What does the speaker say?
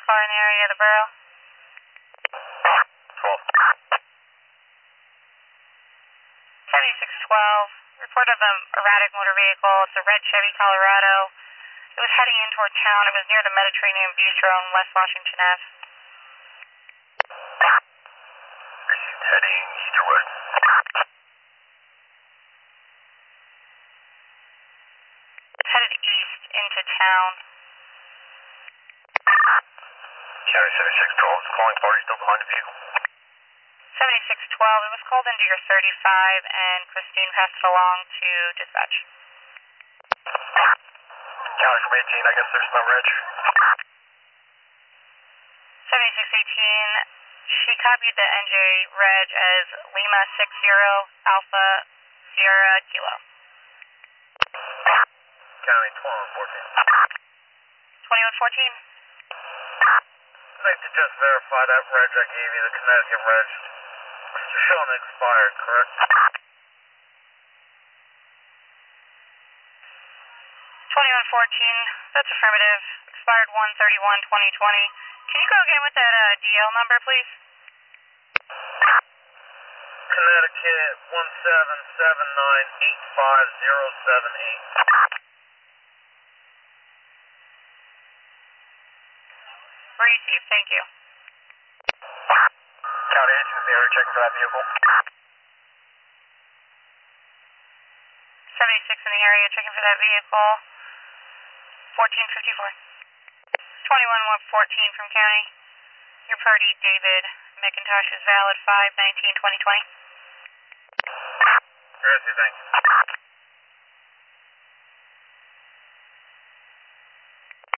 car in the area of the borough? 12. 7612. Report of an erratic motor vehicle. It's a red Chevy Colorado. It was heading in toward town. It was near the Mediterranean Bistro on West Washington Ave. Received heading east or west? Headed east into town. County 7612 is calling party still behind the vehicle. 7612. It was called into your 35 and Christine passed it along to dispatch. County from 18, I guess there's no reg. 7618. She copied the NJ reg as Lima 60 Alpha Sierra Kilo. County 2114. 2114. I'd like to just verify that reg I gave you, the Connecticut reg. It's showing expired, correct? 2114. That's affirmative. Expired 1/31/2020. Can you go again with that DL number, please? Connecticut 177985078. Received. Thank you. County agent in the area checking for that vehicle. 76 in the area checking for that vehicle. 1454. 21114 from county. Your party, David McIntosh, is valid 5/19/2020. Thank you.